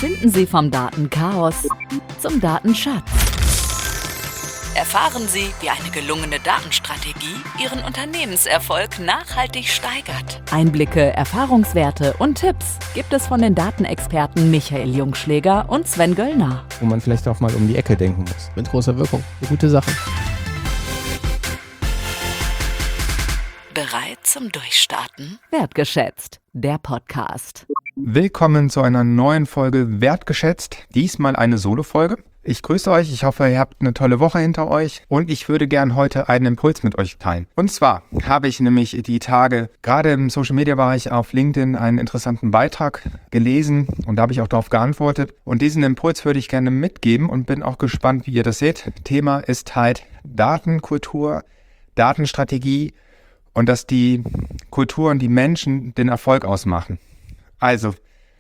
Finden Sie vom Datenchaos zum Datenschatz. Erfahren Sie, wie eine gelungene Datenstrategie Ihren Unternehmenserfolg nachhaltig steigert. Einblicke, Erfahrungswerte und Tipps gibt es von den Datenexperten Michael Jungschläger und Sven Göllner. Wo man vielleicht auch mal um die Ecke denken muss. Mit großer Wirkung. Eine gute Sache. Bereit zum Durchstarten? Wertgeschätzt, der Podcast. Willkommen zu einer neuen Folge Wertgeschätzt. Diesmal eine Solo-Folge. Ich grüße euch, ich hoffe, ihr habt eine tolle Woche hinter euch und ich würde gern heute einen Impuls mit euch teilen. Und zwar habe ich nämlich die Tage gerade im Social-Media-Bereich auf LinkedIn einen interessanten Beitrag gelesen und da habe ich auch darauf geantwortet. Und diesen Impuls würde ich gerne mitgeben und bin auch gespannt, wie ihr das seht. Thema ist halt Datenkultur, Datenstrategie und dass die Kultur und die Menschen den Erfolg ausmachen. Also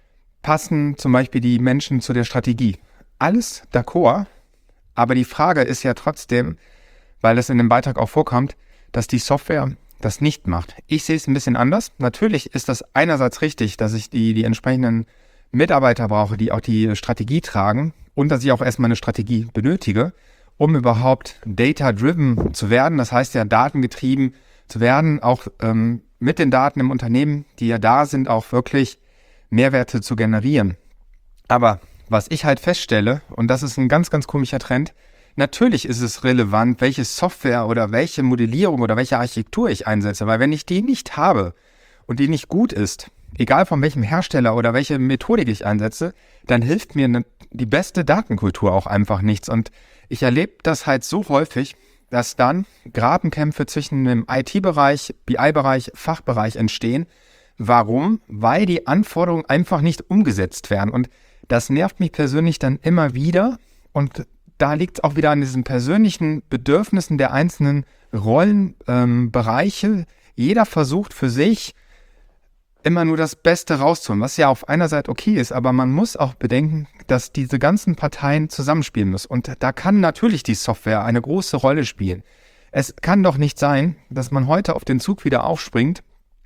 passen zum Beispiel die Menschen zu der Strategie. Alles d'accord, aber die Frage ist ja trotzdem, weil es in dem Beitrag auch vorkommt, dass die Software das nicht macht. Ich sehe es ein bisschen anders. Natürlich ist das einerseits richtig, dass ich die entsprechenden Mitarbeiter brauche, die auch die Strategie tragen und dass ich auch erstmal eine Strategie benötige, um überhaupt data-driven zu werden. Das heißt ja datengetrieben zu werden, auch mit den Daten im Unternehmen, die ja da sind, auch wirklich Mehrwerte zu generieren. Aber was ich halt feststelle, und das ist ein ganz, ganz komischer Trend, natürlich ist es relevant, welche Software oder welche Modellierung oder welche Architektur ich einsetze, weil wenn ich die nicht habe und die nicht gut ist, egal von welchem Hersteller oder welche Methodik ich einsetze, dann hilft mir die beste Datenkultur auch einfach nichts. Und ich erlebe das halt so häufig, dass dann Grabenkämpfe zwischen dem IT-Bereich, BI-Bereich, Fachbereich entstehen. Warum? Weil die Anforderungen einfach nicht umgesetzt werden. Und das nervt mich persönlich dann immer wieder. Und da liegt es auch wieder an diesen persönlichen Bedürfnissen der einzelnen Rollenbereiche. Jeder versucht für sich immer nur das Beste rauszuholen, was ja auf einer Seite okay ist. Aber man muss auch bedenken, dass diese ganzen Parteien zusammenspielen müssen. Und da kann natürlich die Software eine große Rolle spielen. Es kann doch nicht sein, dass man heute auf den Zug wieder aufspringt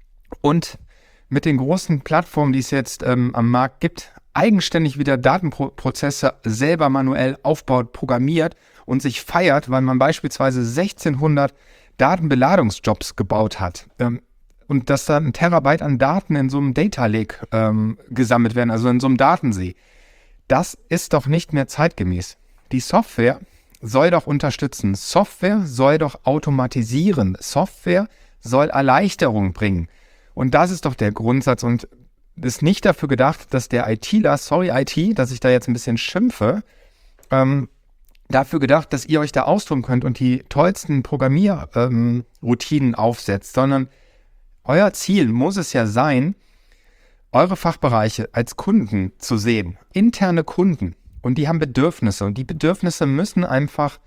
und mit den großen Plattformen, die es jetzt am Markt gibt, eigenständig wieder Datenprozesse selber manuell aufbaut, programmiert und sich feiert, weil man beispielsweise 1600 Datenbeladungsjobs gebaut hat. Und dass da ein Terabyte an Daten in so einem Data Lake gesammelt werden, also in so einem Datensee. Das ist doch nicht mehr zeitgemäß. Die Software soll doch unterstützen. Software soll doch automatisieren. Software soll Erleichterung bringen. Und das ist doch der Grundsatz und ist nicht dafür gedacht, dass der ITler, sorry IT, dass ich da jetzt ein bisschen schimpfe, dafür gedacht, dass ihr euch da austoben könnt und die tollsten Programmierroutinen aufsetzt, sondern euer Ziel muss es ja sein, eure Fachbereiche als Kunden zu sehen, interne Kunden. Und die haben Bedürfnisse und die Bedürfnisse müssen einfach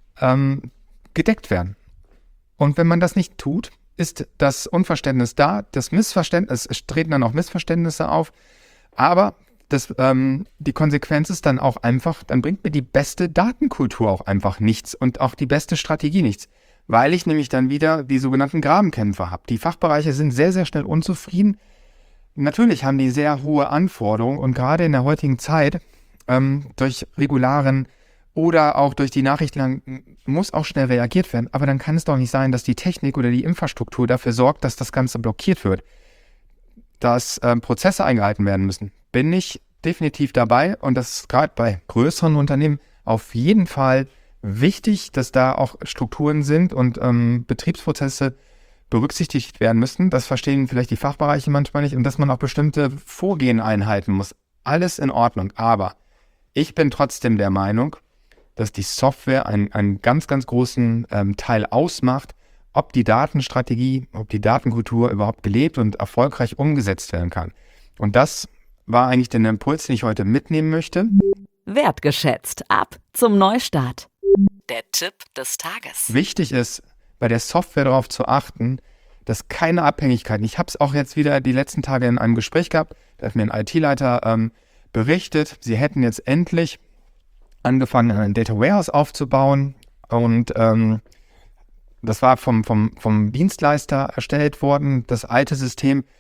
gedeckt werden. Und wenn man das nicht tut, ist das Unverständnis da, das Missverständnis, es treten dann auch Missverständnisse auf, aber die Konsequenz ist dann auch einfach, dann bringt mir die beste Datenkultur auch einfach nichts und auch die beste Strategie nichts, weil ich nämlich dann wieder die sogenannten Grabenkämpfe habe. Die Fachbereiche sind sehr, sehr schnell unzufrieden. Natürlich haben die sehr hohe Anforderungen und gerade in der heutigen Zeit durch Regularen oder auch durch die Nachrichten muss auch schnell reagiert werden. Aber dann kann es doch nicht sein, dass die Technik oder die Infrastruktur dafür sorgt, dass das Ganze blockiert wird. Dass Prozesse eingehalten werden müssen. Bin ich definitiv dabei. Und das ist gerade bei größeren Unternehmen auf jeden Fall wichtig, dass da auch Strukturen sind und Betriebsprozesse berücksichtigt werden müssen. Das verstehen vielleicht die Fachbereiche manchmal nicht. Und dass man auch bestimmte Vorgehen einhalten muss. Alles in Ordnung. Aber ich bin trotzdem der Meinung, dass die Software einen ganz, ganz großen Teil ausmacht, ob die Datenstrategie, ob die Datenkultur überhaupt gelebt und erfolgreich umgesetzt werden kann. Und das war eigentlich der Impuls, den ich heute mitnehmen möchte. Wertgeschätzt, ab zum Neustart. Der Tipp des Tages. Wichtig ist, bei der Software darauf zu achten, dass keine Abhängigkeiten, ich habe es auch jetzt wieder die letzten Tage in einem Gespräch gehabt, da hat mir ein IT-Leiter berichtet, sie hätten jetzt endlich angefangen, ein Data Warehouse aufzubauen und das war vom Dienstleister erstellt worden. Das alte System,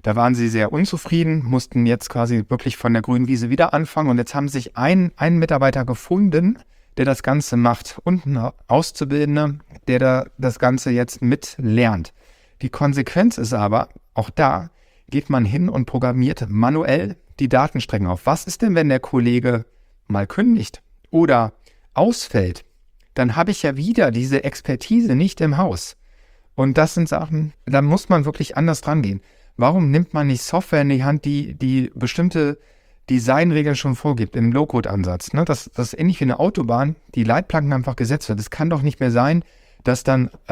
Da waren sie sehr unzufrieden, mussten jetzt quasi wirklich von der grünen Wiese wieder anfangen. Und jetzt haben sich einen Mitarbeiter gefunden, der das Ganze macht und ein Auszubildender, der da das Ganze jetzt mitlernt. Die Konsequenz ist aber, auch da geht man hin und programmiert manuell die Datenstrecken auf. Was ist denn, wenn der Kollege mal kündigt oder ausfällt? Dann habe ich ja wieder diese Expertise nicht im Haus. Und das sind Sachen, da muss man wirklich anders dran gehen. Warum nimmt man nicht Software in die Hand, die bestimmte Designregeln schon vorgibt im Low-Code-Ansatz? Ne? Das ist ähnlich wie eine Autobahn, die Leitplanken einfach gesetzt wird. Es kann doch nicht mehr sein, dass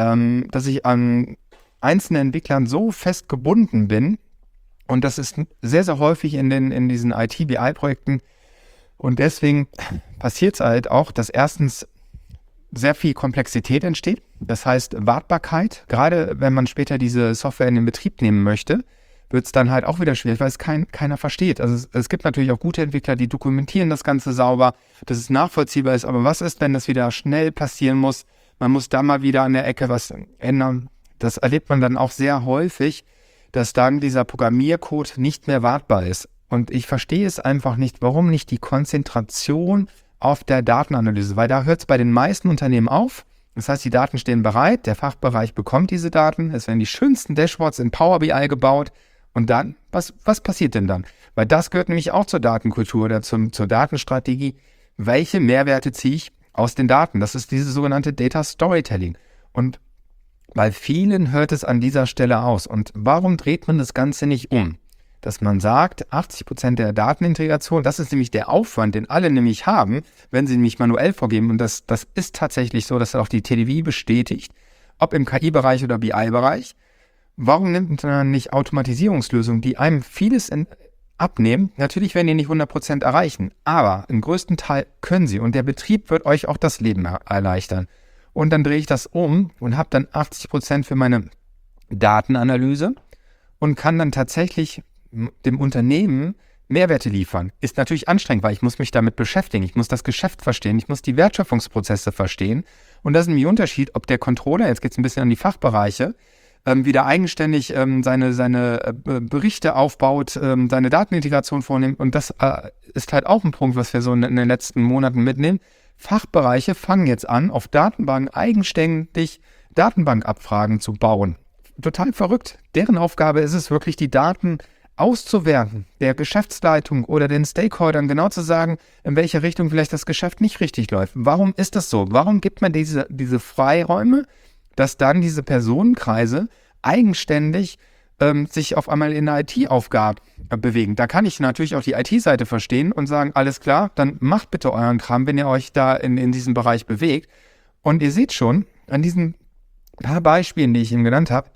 ich an einzelnen Entwicklern so fest gebunden bin. Und das ist sehr, sehr häufig in diesen IT-BI-Projekten. Und deswegen passiert es halt auch, dass erstens sehr viel Komplexität entsteht. Das heißt Wartbarkeit. Gerade wenn man später diese Software in den Betrieb nehmen möchte, wird es dann halt auch wieder schwierig, weil es keiner versteht. Also es gibt natürlich auch gute Entwickler, die dokumentieren das Ganze sauber, dass es nachvollziehbar ist. Aber was ist, wenn das wieder schnell passieren muss? Man muss da mal wieder an der Ecke was ändern. Das erlebt man dann auch sehr häufig, dass dann dieser Programmiercode nicht mehr wartbar ist. Und ich verstehe es einfach nicht, warum nicht die Konzentration auf der Datenanalyse, weil da hört es bei den meisten Unternehmen auf. Das heißt, die Daten stehen bereit, der Fachbereich bekommt diese Daten, es werden die schönsten Dashboards in Power BI gebaut und dann, was passiert denn dann? Weil das gehört nämlich auch zur Datenkultur oder zur Datenstrategie. Welche Mehrwerte ziehe ich aus den Daten? Das ist dieses sogenannte Data Storytelling. Und bei vielen hört es an dieser Stelle aus. Und warum dreht man das Ganze nicht um? Dass man sagt, 80% der Datenintegration, das ist nämlich der Aufwand, den alle nämlich haben, wenn sie nämlich manuell vorgeben. Und das ist tatsächlich so, dass auch die TDW bestätigt, ob im KI-Bereich oder BI-Bereich. Warum nimmt man nicht Automatisierungslösungen, die einem vieles abnehmen? Natürlich werden die nicht 100% erreichen, aber im größten Teil können sie. Und der Betrieb wird euch auch das Leben erleichtern. Und dann drehe ich das um und habe dann 80% für meine Datenanalyse und kann dann tatsächlich dem Unternehmen Mehrwerte liefern. Ist natürlich anstrengend, weil ich muss mich damit beschäftigen. Ich muss das Geschäft verstehen. Ich muss die Wertschöpfungsprozesse verstehen. Und das ist nämlich ein Unterschied, ob der Controller, jetzt geht es ein bisschen an die Fachbereiche, wieder eigenständig seine Berichte aufbaut, seine Datenintegration vornimmt. Und das ist halt auch ein Punkt, was wir so in den letzten Monaten mitnehmen. Fachbereiche fangen jetzt an, auf Datenbanken eigenständig Datenbankabfragen zu bauen. Total verrückt. Deren Aufgabe ist es wirklich, die Daten auszuwerten, der Geschäftsleitung oder den Stakeholdern genau zu sagen, in welche Richtung vielleicht das Geschäft nicht richtig läuft. Warum ist das so? Warum gibt man diese Freiräume, dass dann diese Personenkreise eigenständig sich auf einmal in der IT-Aufgabe bewegen? Da kann ich natürlich auch die IT-Seite verstehen und sagen, alles klar, dann macht bitte euren Kram, wenn ihr euch da in diesem Bereich bewegt. Und ihr seht schon, an diesen paar Beispielen, die ich Ihnen genannt habe,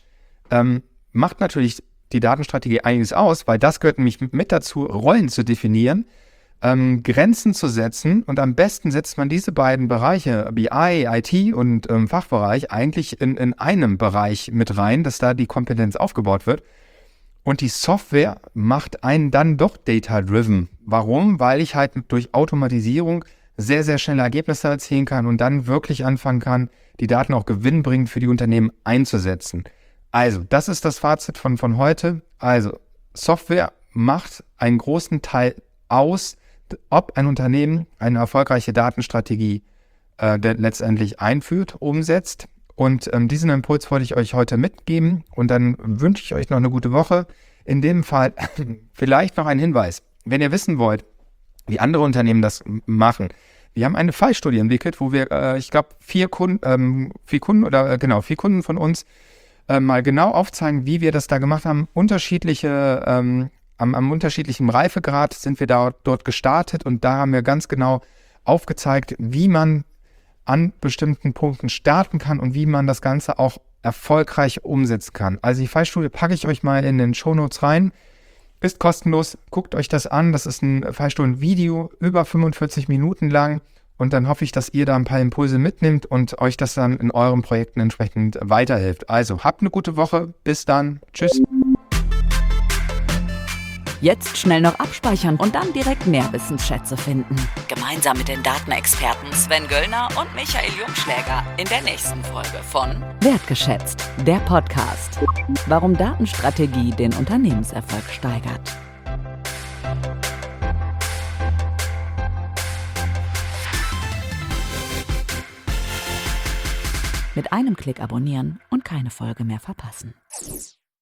macht natürlich die Datenstrategie einiges aus, weil das gehört nämlich mit dazu, Rollen zu definieren, Grenzen zu setzen und am besten setzt man diese beiden Bereiche, BI, IT und Fachbereich, eigentlich in einem Bereich mit rein, dass da die Kompetenz aufgebaut wird. Und die Software macht einen dann doch data-driven. Warum? Weil ich halt durch Automatisierung sehr, sehr schnelle Ergebnisse erzielen kann und dann wirklich anfangen kann, die Daten auch gewinnbringend für die Unternehmen einzusetzen. Also, das ist das Fazit von heute. Also, Software macht einen großen Teil aus, ob ein Unternehmen eine erfolgreiche Datenstrategie letztendlich einführt, umsetzt. Und diesen Impuls wollte ich euch heute mitgeben und dann wünsche ich euch noch eine gute Woche. In dem Fall vielleicht noch ein Hinweis. Wenn ihr wissen wollt, wie andere Unternehmen das machen, wir haben eine Fallstudie entwickelt, wo wir, ich glaube, vier Kunden von uns mal genau aufzeigen, wie wir das da gemacht haben. Am unterschiedlichen Reifegrad sind wir dort gestartet und da haben wir ganz genau aufgezeigt, wie man an bestimmten Punkten starten kann und wie man das Ganze auch erfolgreich umsetzen kann. Also die Fallstudie packe ich euch mal in den Shownotes rein. Ist kostenlos, guckt euch das an. Das ist ein Fallstunden-Video, über 45 Minuten lang. Und dann hoffe ich, dass ihr da ein paar Impulse mitnimmt und euch das dann in euren Projekten entsprechend weiterhilft. Also habt eine gute Woche. Bis dann. Tschüss. Jetzt schnell noch abspeichern und dann direkt mehr Wissensschätze finden. Gemeinsam mit den Datenexperten Sven Göllner und Michael Jungschläger in der nächsten Folge von Wertgeschätzt, der Podcast. Warum Datenstrategie den Unternehmenserfolg steigert. Mit einem Klick abonnieren und keine Folge mehr verpassen.